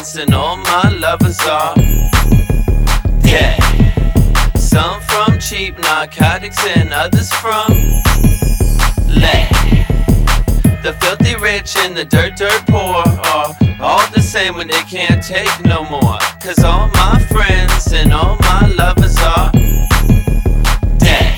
friends and all my lovers are dead. Some from cheap narcotics and others from lead. The filthy rich and the dirt poor are all the same when they can't take no more. Cause all my friends and all my lovers are dead.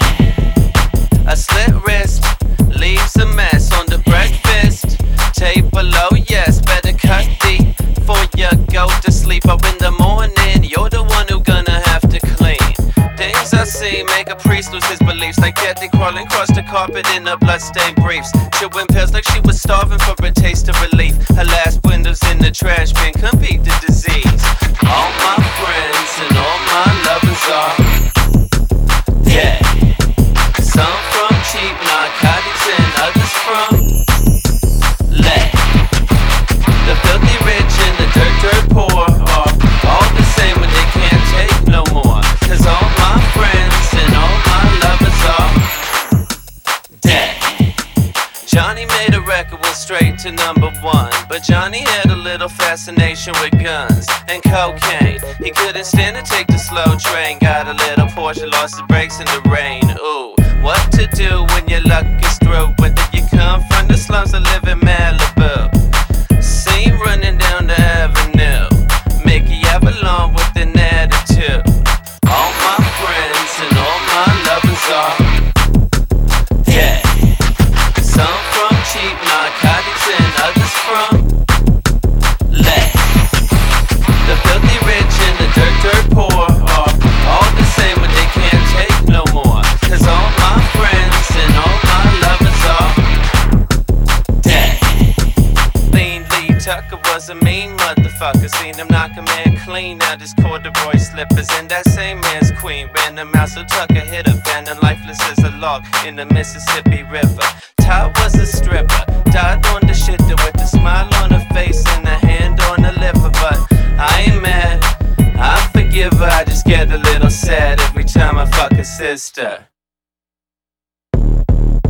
A slit wrist leaves a mess on the breakfast table, yes, better cut deep before you go to sleep. But in the morning, you're the one who gonna have to clean. Things I see make a priest lose his beliefs, like Kathy crawling across the carpet in her bloodstained briefs, chewing pills like she was starving for a taste of relief. Her last windows in the trash bin couldn't beat the disease. All my friends and all my lovers are dead. Some from cheap narcotics and others from lead. The filthy rich and the dirt poor are all the same when they can't take no more. Cause all my friends and all my lovers are dead. Johnny made a record, went straight to #1. But Johnny had a little fascination with guns and cocaine. He couldn't stand to take the slow train. Got a little Porsche, lost his brakes in the rain. Ooh, what to do when your luck is through? Whether you come from the slums or live in Malibu. Seen running down the avenue, Mickey Avalon with an attitude. All my friends and all my lovers are dead. Some from cheap narcotics and others from lead. The filthy rich and the dirt poor are all the same when they can't take no more. Cause all my friends and all my lovers are dead. Lean Lee Tucker was a mean motherfucker. Seen him knock a man clean out his corduroy slippers. And that same man's queen ran the mouth, so Tucker hit her, abandoned lifeless as a log in the Mississippi River. Todd was a stripper, died on the shitter with a smile on her face and a hand on her liver. But I ain't mad, I forgive her. I just get a little sad every time I fuck a sister.